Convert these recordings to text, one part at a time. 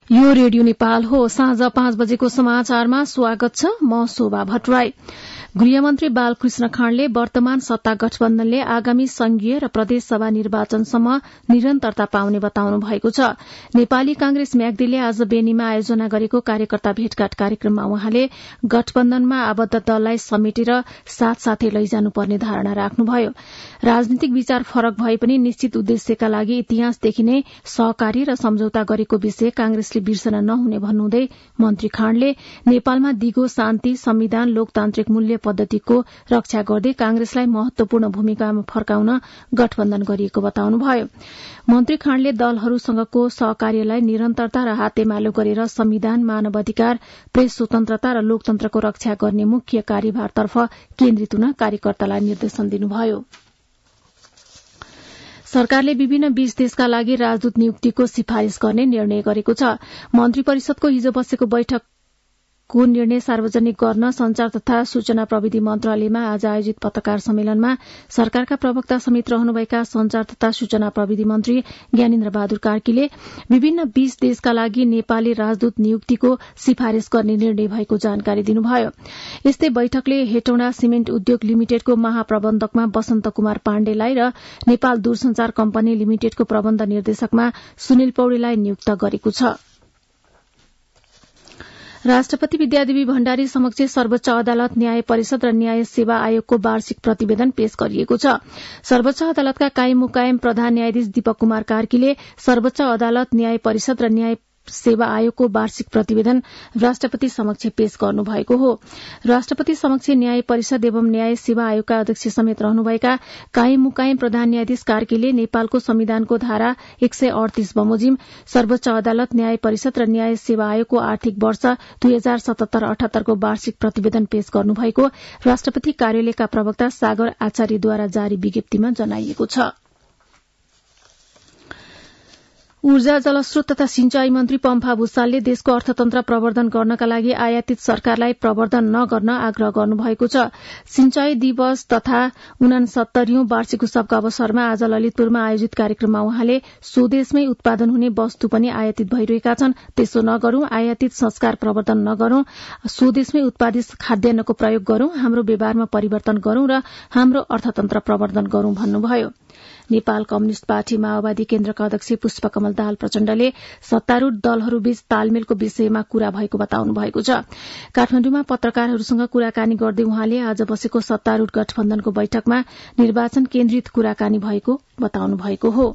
यो रेडियो नेपाल हो। साँझ 5 बजेको समाचारमा स्वागत छ। म शोभा भट्टराई। गृहमन्त्री बालकृष्ण खाँडले वर्तमान सत्ता गठबन्धनले आगामी संघीय र प्रदेश सभा निर्वाचनसम्म निरन्तरता पाउने बताउनु भएको छ। नेपाली कांग्रेस म्याग्दीले आज बेनीमा आयोजना गरेको कार्यकर्ता भेटघाट कार्यक्रममा उहाँले गठबन्धनमा आबद्ध दललाई समेटेर साथसाथै लैजानुपर्ने धारणा राख्नुभयो। राजनीतिक विचार फरक भए पनि निश्चित उद्देश्यका लागि इतिहासदेखि नै सहकारी र सम्झौता गरेको विषय कांग्रेसले बिर्सन नहुने भन्नुहुँदै मन्त्री खाँडले नेपालमा दिगो शान्ति, संविधान, लोकतान्त्रिक मूल्य पद्धतिको रक्षा गर्दै कांग्रेसलाई महत्वपूर्ण भूमिकामा फर्काउन गठबन्धन गरिएको बताउनुभयो। मन्त्री खाँडले दलहरूसँगको सहकार्यलाई निरन्तरता र हातेमालो गरेर संविधान, मानवाधिकार, प्रेस स्वतन्त्रता र लोकतन्त्रको रक्षा गर्ने मुख्य कार्यभारतर्फ केन्द्रित हुन कार्यकर्तालाई निर्देशन दिनुभयो। सरकारले विभिन्न 20 देशका लागि राजदूत नियुक्तिको सिफारिश गर्ने निर्णय गरेको छ। मन्त्री परिषदको हिजो बसेको बैठकको निर्णय सार्वजनिक गर्न संचार तथा सूचना प्रविधि मन्त्रालयमा आज आयोजित पत्रकार सम्मेलनमा सरकारका प्रवक्ता समेत रहनुभएका संचार तथा सूचना प्रविधि मन्त्री ज्ञानेन्द्र बहादुर कार्कीले विभिन्न 20 देशका लागि नेपाली राजदूत नियुक्तिको सिफारिश गर्ने निर्णय भएको जानकारी दिनुभयो। यस्तै बैठकले हेटौँडा सिमेन्ट उद्योग लिमिटेडको महाप्रबन्धकमा वसन्त कुमार पाण्डेलाई र नेपाल दूरसंचार कम्पनी लिमिटेडको प्रबन्ध निर्देशकमा सुनिल पौडेलाई नियुक्त गरेको छ। राष्ट्रपति विद्यादेवी भण्डारी समक्ष सर्वोच्च अदालत, न्याय परिषद र न्याय सेवा आयोगको वार्षिक प्रतिवेदन पेश गरिएको छ। सर्वोच्च अदालतका कायम मुकायम प्रधान न्यायाधीश दीपक कुमार कार्कीले सर्वोच्च अदालत, न्याय परिषद र न्याय सेवा आयोगको वार्षिक प्रतिवेदन राष्ट्रपति समक्ष पेश गर्नुभएको हो। राष्ट्रपति समक्ष न्याय परिषद एवं न्याय सेवा आयोगका अध्यक्ष समेत रहनुभएका कायम मुकायम प्रधान न्यायाधीश कार्कीले नेपालको संविधानको धारा 138 बमोजिम सर्वोच्च अदालत, न्याय परिषद र न्याय सेवा आयोगको आर्थिक वर्ष 2077-78 को वार्षिक प्रतिवेदन पेश गर्नुभएको राष्ट्रपति कार्यालयका प्रवक्ता सागर आचार्यद्वारा जारी विज्ञप्तिमा जनाइएको छ। ऊर्जा, जलस्रोत तथा सिंचाई मन्त्री पम्फा भूषालले देशको अर्थतन्त्र प्रवर्धन गर्नका लागि आयातित सरकारलाई प्रवर्धन नगर्न आग्रह गर्नुभएको छ। सिंचाई दिवस तथा 69औं वार्षिक उत्सवका अवसरमा आज ललितपुरमा आयोजित कार्यक्रममा उहाँले स्वदेशमै उत्पादन हुने वस्तु पनि आयातित भइरहेका छन्, त्यसो नगरौं, आयातित संस्कार प्रवर्धन नगरौं, स्वदेशमै उत्पादित खाद्यान्नको प्रयोग गरौं, हाम्रो व्यवहारमा परिवर्तन गरौं र हाम्रो अर्थतन्त्र प्रवर्धन गरौं भन्नुभयो। नेपाल कम्युनिष्ट पार्टी माओवादी केन्द्रका अध्यक्ष पुष्पकमल दाहाल प्रचण्डले सत्तारूढ़ दलहरूबीच तालमेलको विषयमा कुरा भएको बताउनु भएको छ। काठमाडौँमा पत्रकारहरूसँग कुराकानी गर्दै उहाँले आज बसेको सत्तारूढ़ गठबन्धनको बैठकमा निर्वाचन केन्द्रित कुराकानी भएको बताउनु भएको हो।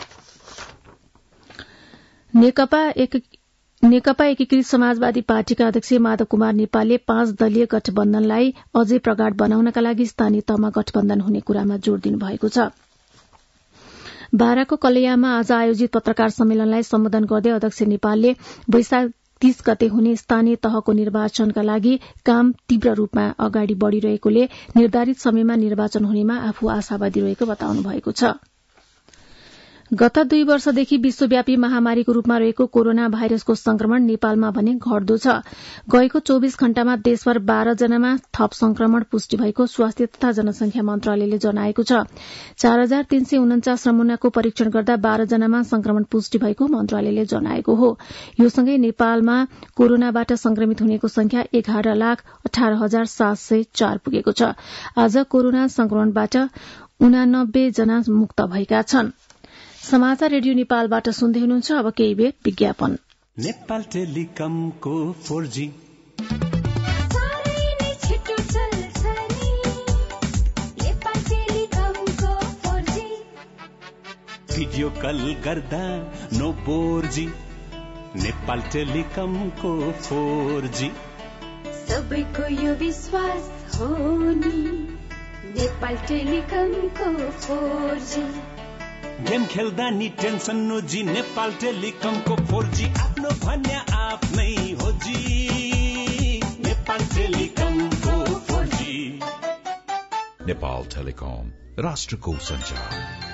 नेकपा एकीकृत समाजवादी पार्टीका अध्यक्ष माधव कुमार नेपालले 5 दलीय गठबन्धनलाई अझै प्रगाढ बनाउनका लागि स्थानीय तहमा गठबन्धन हुने कुरामा जोड़ दिनुभएको छ। बाराको कलैयामा आज आयोजित पत्रकार सम्मेलनलाई सम्बोधन गर्दै अध्यक्ष नेपालले वैशाख 30 गते हुने स्थानीय तहको निर्वाचनका लागि काम तीव्र रूपमा अगाडि बढ़िरहेकोले निर्धारित समयमा निर्वाचन हुनेमा आफू आशावादी रहेको बताउनु भएको छ। गत 2 वर्षदेखि विश्वव्यापी महामारीको रूपमा रहेको कोरोना भाइरसको संक्रमण नेपालमा भने घट्दो छ। गएको 24 घण्टामा देशभर 12 जनामा थप संक्रमण पुष्टि भएको स्वास्थ्य तथा जनसंख्या मन्त्रालयले जनाएको छ। 4349 नमूनाको परीक्षण गर्दा 12 जनामा संक्रमण पुष्टि भएको मन्त्रालयले जनाएको हो। यो सँगै नेपालमा कोरोनाबाट संक्रमित हुनेको संख्या 11,18,704 पुगेको छ। आज कोरोना संक्रमणबाट 89 जना मुक्त भएका छन्। समाचार रेडियो नेपालबाट सुन्दै हुनुहुन्छ। अब केही बेर विज्ञापन। नेपाल टेलिकमको 4G भिडियो कल गर्दा नो बोर्जी, नेपाल टेलिकमको 4G सबैको यो विश्वास हो नि, नेपाल टेलिकमको 4G। गेम खेल्दा नि टेन्सन नोजी, नेपाल टेलिकमको 4G आफ्नो भन्या आफ्नै हो जी, नेपाल टेलिकमको 4G। नेपाल टेलिकम, राष्ट्रको सञ्चार।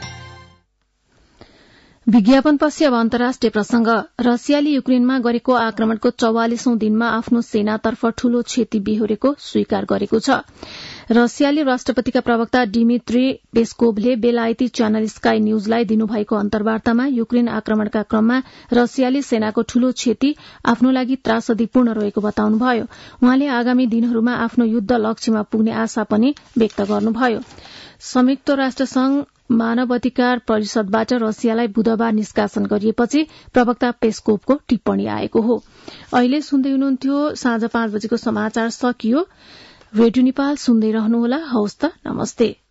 विज्ञापनपछि अब अन्तर्राष्ट्रिय प्रसंग। रसियाले युक्रेनमा गरेको आक्रमणको 44औं दिनमा आफ्नो सेनातर्फ ठूलो क्षति बेहोरेको स्वीकार गरेको छ। रसियाली राष्ट्रपतिका प्रवक्ता डिमित्री पेस्कोभले बेलायती च्यानल स्काई न्यूजलाई दिनुभएको अन्तर्वार्तामा युक्रेन आक्रमणका क्रममा रसियाली सेनाको ठूलो क्षति आफ्नो लागि त्रासदीपूर्ण रहेको बताउनुभयो। उहाँले आगामी दिनहरूमा आफ्नो युद्ध लक्ष्यमा पुग्ने आशा पनि व्यक्त गर्नुभयो। संयुक्त राष्ट्र संघ मानवाधिकार परिषदबाट रसियालाई बुधबार निष्कासन गरिएपछि प्रवक्ता पेस्कोभको टिप्पणी आएको हो। अहिले सुन्दै हुनुहुन्थ्यो साँझ 5 बजेको समाचार सकियो। रेडियो नेपाल सुन्दै रहनुहोला। हवस् त, नमस्ते।